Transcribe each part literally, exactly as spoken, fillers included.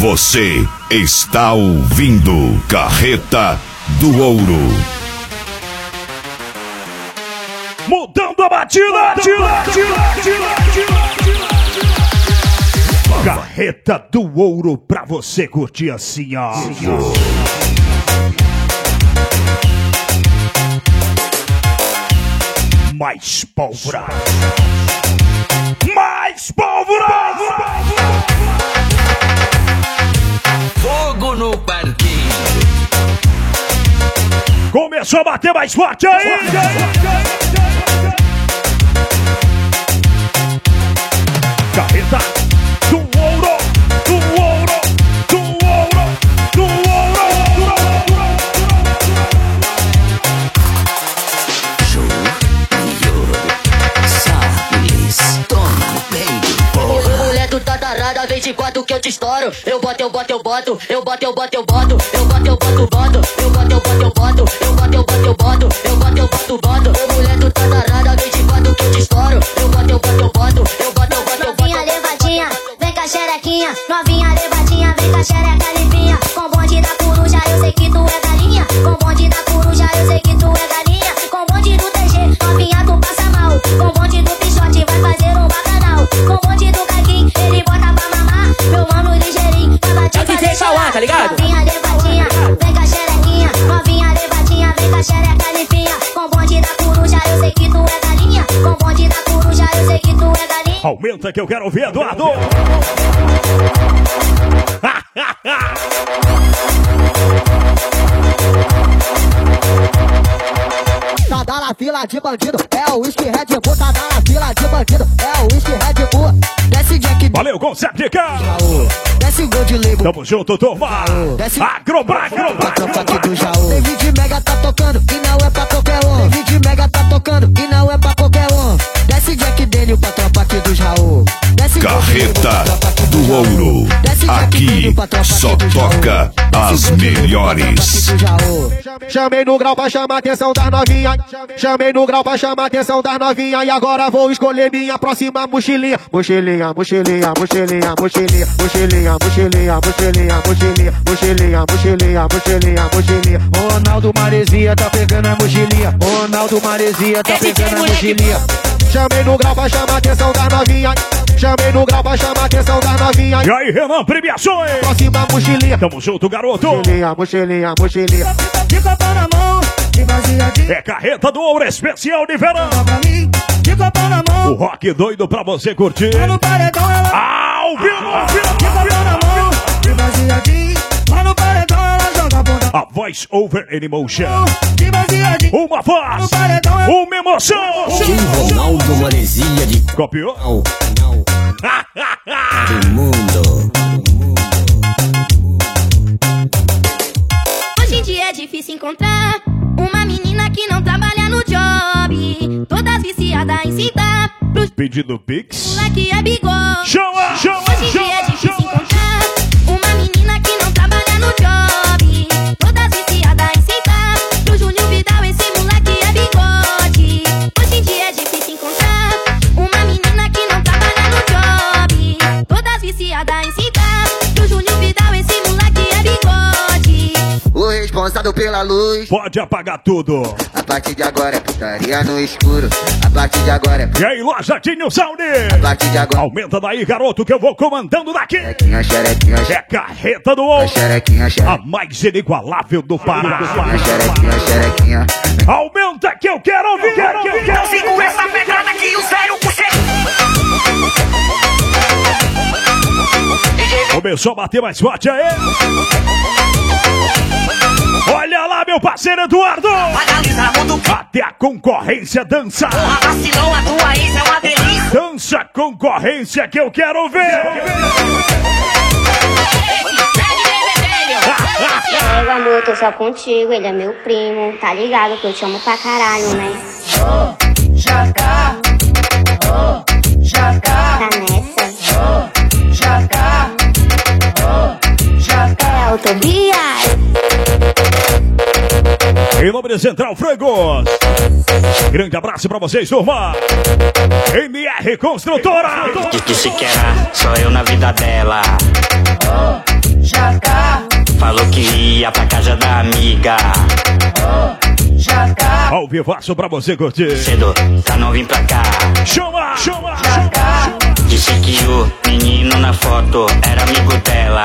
Você está ouvindo Carreta do Ouro. Mudando a batida, Carreta do Ouro pra você curtir assim, ó. Mais pólvora. Mais pólvora. Fogo no parquinho. Começou a bater mais forte aí. Carreta do Ouro, do Ouro, do Ouro, do Ouro. Mulher do tatarada, vem de quatro que eu te estouro. Eu boto, eu boto, eu boto, eu boto, eu boto, eu boto, eu boto, eu boto, boto, eu boto, eu boto, eu boto, eu boto, eu boto, eu boto, eu boto, eu boto, boto. Ô mulher do tatarada, vem de quatro que eu te estouro. Eu boto, eu boto, eu boto, eu boto, eu boto, eu boto. Novinha levadinha, vem com a xerequinha. Novinha levadinha, vem com a xereca limpinha. Com bonde da coruja, eu sei que tu é galinha. Com bonde da coruja, eu sei que tu é galinha. Com bonde do T G, novinha tu passa mal. Com bonde do pichote, vai fazer um bacanal. Com bonde do caquinho, ele bota pra mamar. Meu mano ligeirinho, tava te fazer chorar. Tá ligado? Novinha levadinha, vem com a xerequinha. Novinha levadinha, vem com a xereca limpinha. Com bonde da coruja, eu sei que tu é galinha. Com bonde da coruja, eu sei que tu é galinha. Aumenta que eu quero ver, Eduardo. Tá dando na fila de bandido, é o whisky Red Bull. Tá dando na fila de bandido, é o whisky Red Bull. Desce Jack B. Valeu, consegue, cara. Desce Gold Label. Tamo junto, turma. Desce Acrobat, acrobat. do Jaú. Tem vinte mega tá tocando e não é pra qualquer um. Tem vinte mega tá tocando e não é pra qualquer um. Desce Jack Daniel pra tropa aqui do Jaú. Desce Carreta do Ouro. Aqui só toca as melhores. Chamei no grau pra chamar a atenção das novinhas. Chamei no grau pra chamar a atenção das novinhas. E agora vou escolher minha próxima mochilinha. Mochilinha, mochilinha, mochilinha, mochilinha, mochilinha, mochilinha, mochilinha, mochilinha, mochilinha, mochilinha, mochilinha, mochilinha. Ronaldo Maresia tá pegando a mochilinha. Ronaldo Maresia tá pegando a mochilinha. Chamei no grau pra chamar a atenção das novinhas. Chamei no grau pra chamar a atenção das novinhas. E aí, Renan, premiações. Próxima mochilinha. Tamo junto, garoto. Mochilinha, mochilinha, mochilinha. De copa na mão, de vazia de. É Carreta do Ouro especial de verão. Pra mim, de copa na mão. O rock doido pra você curtir. Lá no paredão ela. Ao vivo, ao vivo, De copa na mão, de vazia de. Lá no paredão ela joga a bunda. A Voice Over Emotion. De vazia de. Uma voz, No paredão ela. uma emoção. De Ronaldo Maresia de Copiou? Não, não. Do mundo. Hoje em dia é difícil encontrar uma menina que não trabalha no job. Todas viciadas em cintar. Pros Pedido Pix. moleque é bigode. Chama, chama, Hoje em dia é chama, difícil chama. encontrar uma menina que não trabalha no job. Todas viciadas em cintar. Pro Júnior Vidal esse moleque é bigode. Hoje em dia é difícil encontrar uma menina que não trabalha no job. Todas viciadas em cintar. Pro Júnior Vidal esse moleque é bigode. O responsável pela luz. Pode apagar tudo. A partir de agora é putaria no escuro. A partir de agora é E aí, loja Tinho Saúde. A partir de agora. Aumenta daí, garoto, que eu vou comandando daqui. Xerequinha, xerequinha, É Carreta do Ouro. xerequinha, A xerequinha, mais inigualável do Pará. xerequinha, xerequinha. Aumenta que eu quero ouvir. Quero, quero, quero. Segura essa pedrada que o zero puxei. Começou a bater mais forte aí. Olha lá, meu parceiro Eduardo. Analisar mundo. Até a concorrência dança. Porra, vacilão, a tua ex é uma delícia. Dança concorrência que eu quero ver. Pega, amor, eu tô só contigo, ele é meu primo. Tá ligado que eu te amo pra caralho, né? Oh, já tá. Oh, já tá. Tá nessa? Oh, já tá. Oh, já tá. É o Tobias. Em nome de Central Frangos. Grande abraço pra vocês, turma. M R Construtora. Diz que se quer só eu na vida dela. ia pra casa da amiga. Ao vivaço pra você curtir. Cedo, pra não vir pra cá. Chama, chama, Disse que o menino na foto era amigo dela.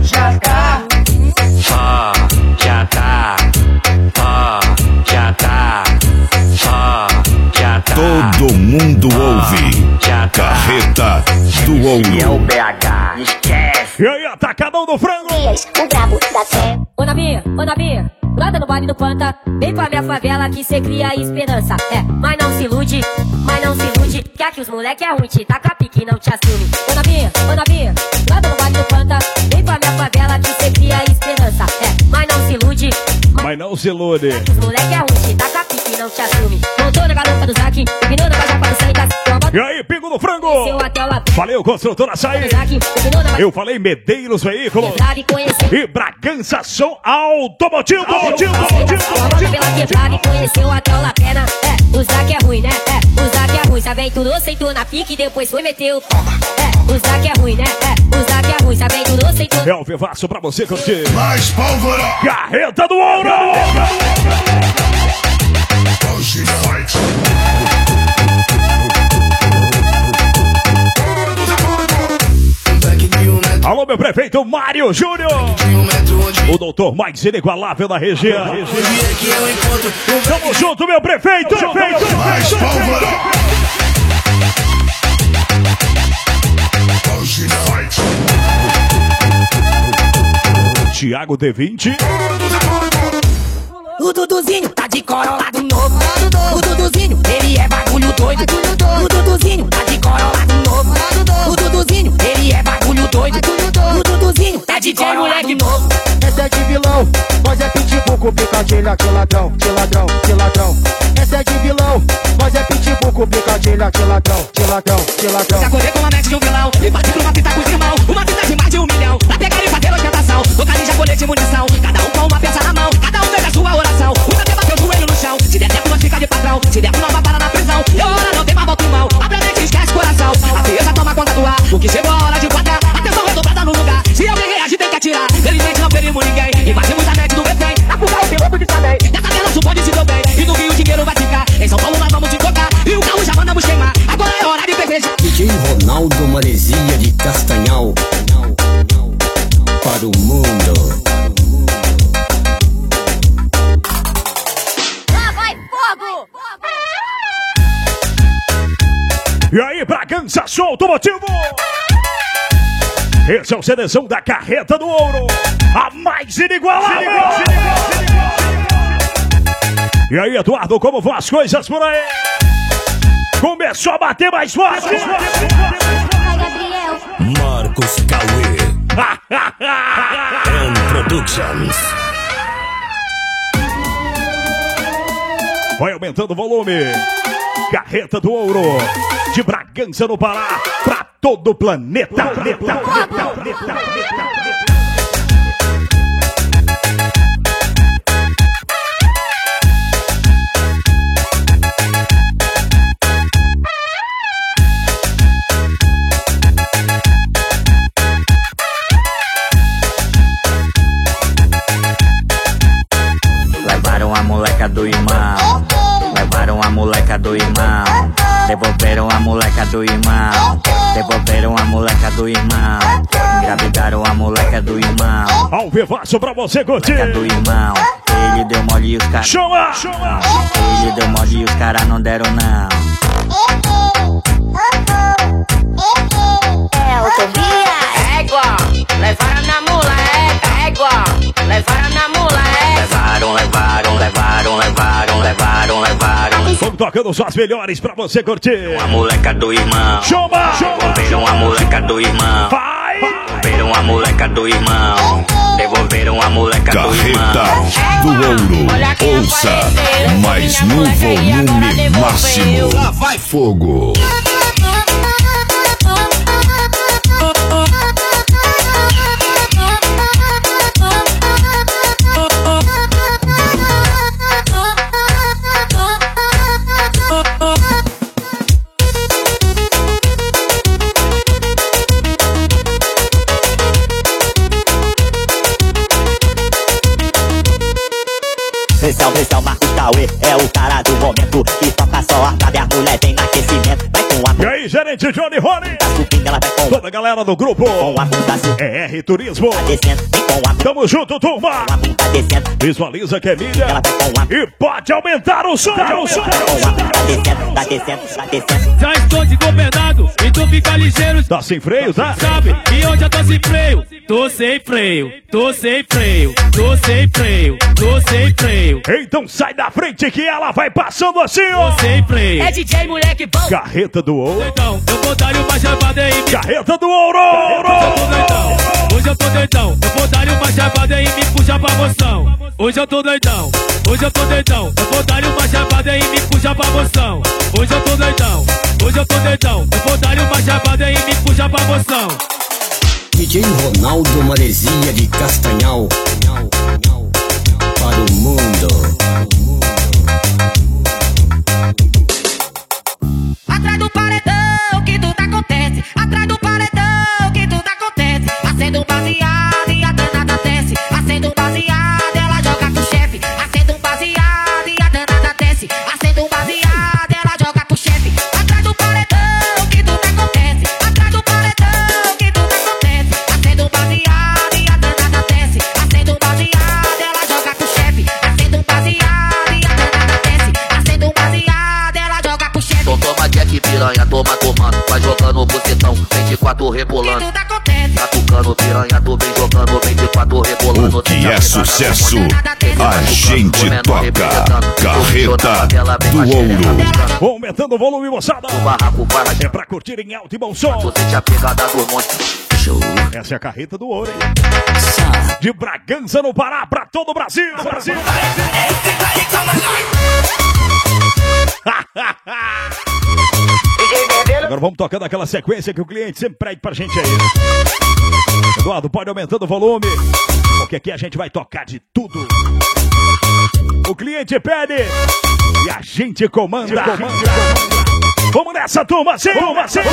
Ó, já tá. Ó, já tá. Ó, já tá. Todo mundo ouve. Já tá. Carreta do E é o Ouro. B H, esquece. E aí, atacadão do frango. O brabo da fé. Ô Nabinha, ô Nabinha, brota no baile do Panta. Vem pra minha favela que cê cria esperança. É, mas não se ilude, mas não se ilude. Que aqui os moleque é ruim, te taca pique e não te assume. Ô Nabinha, ô Nabinha, brota no baile do Panta. Vem pra minha favela que cê cria esperança. É, mas não se ilude, Mas não se ilude. que os moleque é ruim, te taca pique e não te assume. Montou na garupa do Zac, ignorando a japa do Seitas. E aí, pingo do frango. Seu até o Valeu, construtora Açaí. Eu falei Medeiros Veículos e Bragança Som Automotivo. Automotivo, automotivo. Pela quebrada e conheceu até o Lapena. É, o Zac é ruim, né? É, o Zac é ruim. Sabenturou, sentou na pique e depois foi meteu. É, o Zac é ruim, né? É, o Zac é ruim. Sabenturou, sentou. É o vivaço pra você curtir. Mais pólvora. Carreta do Ouro. Alô, meu prefeito Mário Júnior. O doutor mais inigualável da região. Tamo junto, meu prefeito. Mais pólvora. Thiago D vinte. O Duduzinho tá de corolado novo. O Duduzinho, ele é bagulho doido. O Duduzinho tá de corolado novo. O Duduzinho, ele é bagulho doido. O Duduzinho tá de moleque novo. Essa é de vilão, nós é pitbull com picadilha, que ladrão, que ladrão, que ladrão. Essa é de vilão, nós é pitbull com picadilha, que ladrão, que ladrão, que ladrão. Já correu com a mete de um vilão e bate pra uma fita com os irmão. Uma fita de mais de um milhão. Pra pegar e fazer ostentação. Tocar em japonês de munição. Cada um com uma peça na mão. Cada um fez a sua oração. Usa até bater o joelho no chão. Se der tempo, nós fica de patrão. Se der uma bala na prisão. E a hora não tem mais volta em mão. Abre a mente e esquece coração. A frieza toma conta do ar. Porque chegou a hora de guardar. Atenção redobrada no lugar. Se alguém reagir, tem que atirar. Felizmente não ferimos ninguém. Invadimos a net do refém. Na fuga o piloto de também. Nessa vela o bonde se deu bem. E no Rio o dinheiro vai ficar. Em São Paulo nós vamos te tocar. E o carro já mandamos queimar. Agora é hora de festejar. D J Ronaldo Maresia de Castanhal. Para o mundo. Lá vai fogo! E aí, Bragança Som Automotivo. Esse é o seleção da Carreta do Ouro. A mais inigualável. E aí, Eduardo, como vão as coisas por aí? Começou a bater mais forte. Marcos Cauê. And Productions. Vai aumentando o volume. Carreta do Ouro. De Bragança no Pará. Pra todo o planeta. planeta, planeta, planeta, planeta. Levaram a moleca do irmão. Levaram a moleca do irmão. Devolveram a moleca do irmão. Devolveram a moleca do irmão. Engravidaram a moleca do irmão. Ao vivaço pra você curtir. Moleca do irmão. Ele deu mole e os caras. Chama! Chama! Ele deu mole e os caras não deram não. É autovia. Égua, levaram na moleca. Égua, levaram na moleca. Levaram, levaram, levaram, levaram, levaram, levaram. Vamos tocando só as melhores pra você curtir. A moleca do irmão. Chama! Devolveram a moleca do irmão. Vai! Devolveram a moleca do irmão. Devolveram a moleca do irmão. Carreta do Ouro. Ouça, mas no volume máximo. Lá vai fogo. Esse é o, esse é o Marcos Cauê, é o cara do momento que toca só a trave, a mulher vem no aquecimento. Vai com a... E aí, gerente Johnny Rony? Tá subindo, ela vai com... Toda a galera do grupo Com a bunda subindo. é R Turismo. Tá descendo, vem com a... Tamo junto, turma. Com a bunda descendo. Visualiza que é mídia. Ela vai com a... E pode aumentar o som. O som. Com a bunda descendo, tá descendo, tá descendo. Já estou desgovernado e tu fica ligeiro. Tá sem freio, tá? Sabe? E hoje eu tô sem freio. Tô sem freio, tô sem freio, tô sem freio, tô sem freio. Então sai da frente que ela vai passando assim, ó. Tô sem freio. É D J, moleque bom. Carreta do ouro. Então, eu vou dar uma chapada aí. Carreta do ouro. Hoje eu tô doidão, eu vou dar uma chapada e me puxa pra moção. Hoje eu tô doidão, hoje eu tô doidão, eu vou dar uma chapada e me puxa pra moção. Hoje eu tô doidão, hoje eu tô doidão, eu vou dar uma chapada e me puxa pra moção. D J Ronaldo Maresia de Castanhal para o mundo. Atrás do paredão que tudo acontece. Atrás do paredão que tudo acontece. Acendo um baseado e a danada desce. Acendo um baseado, ela joga com o chefe. Acendo um baseado e a danada desce. Acendo um baseado, ela joga com o chefe. Atrás do paredão que tudo acontece. Atrás do paredão que tudo acontece. Acendo um baseado e a danada desce. Acendo um baseado, ela joga com o chefe. Acendo um baseado e a danada desce. Acendo um baseado, ela joga com o chefe. Então toma Jack piranha, toma comando. Vai jogando o bucetão, vinte e quatro rebolando. Tá tocando piranha, tu vem jogando, vinte e quatro rebolando. O que é sucesso, a gente toca. Carreta do ouro. Aumentando o volume, moçada. É pra curtir em alto e bom som. Essa é a carreta do ouro, hein? De Bragança no Pará, pra todo o Brasil. Brasil. Agora vamos tocando aquela sequência que o cliente sempre pede pra gente aí. Eduardo, pode aumentando o volume, porque aqui a gente vai tocar de tudo. O cliente pede e a gente comanda. Vamos nessa, turma, sim, turma, sim.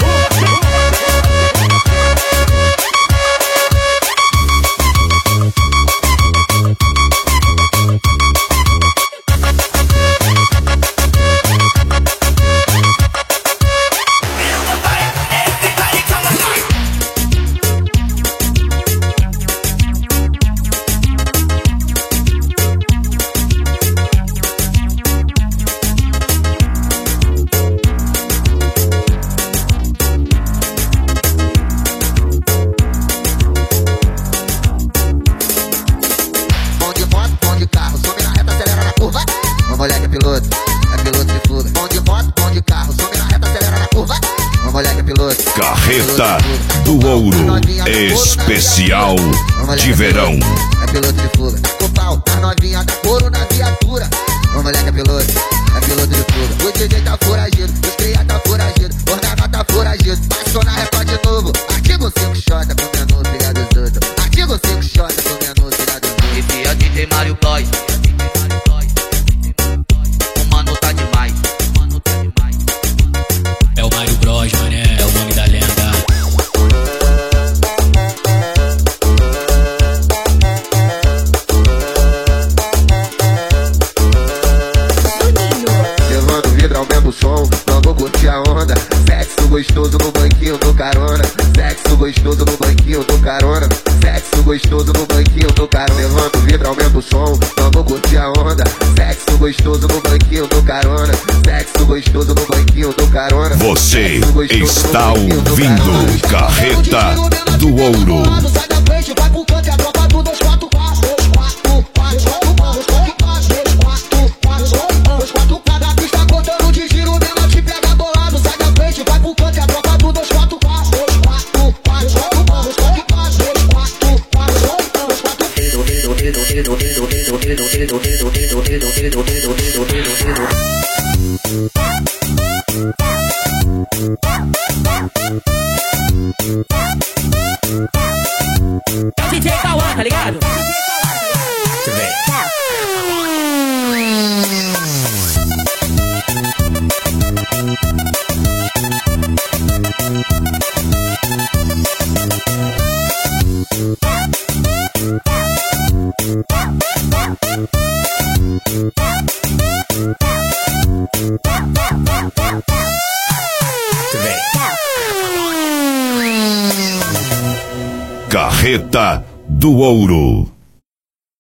Moleque é piloto, é piloto de fuga. Bom de moto, bom de carro, some na reta, acelera na curva. Uma moleque é piloto. Carreta do ouro, especial de verão. É piloto de fuga. Com pau, a novinha da couro na viatura. Uma moleque é piloto, é piloto de fuga. O D J tá foragido, os cria tá foragido, o Ornamento tá foragido. Passou na reta de novo. Artigo cinco xota, comendo filha dos outros. Artigo cinco xota, comendo filha dos outros. Esse é o D J Mário Boy. É o Mário Bros, mané, é o nome da lenda. Levando o vidro, aumenta o som, vamos curtir a onda. Sexo gostoso no banquinho do carona. Sexo gostoso no banquinho do carona. Sexo gostoso no banquinho do carona. Levando o vidro, aumenta o som, vamos curtir a onda. Sexo gostoso no banquinho do carona. Sexo gostoso no banquinho do carona. Você está ouvindo Carreta do Ouro. Sai da frente, vai pro canto, é a tropa do dois quatro quatro. dois quatro quatro, dois quatro quatro, dois quatro quatro. A pista contando de giro, menor te pega bolado. Sai da frente, vai pro canto, é a tropa do dois quatro quatro. dois quatro quatro, dois quatro quatro, dois quatro quatro, dois quatro É o D J Cauã, tá ligado? Carreta do Ouro.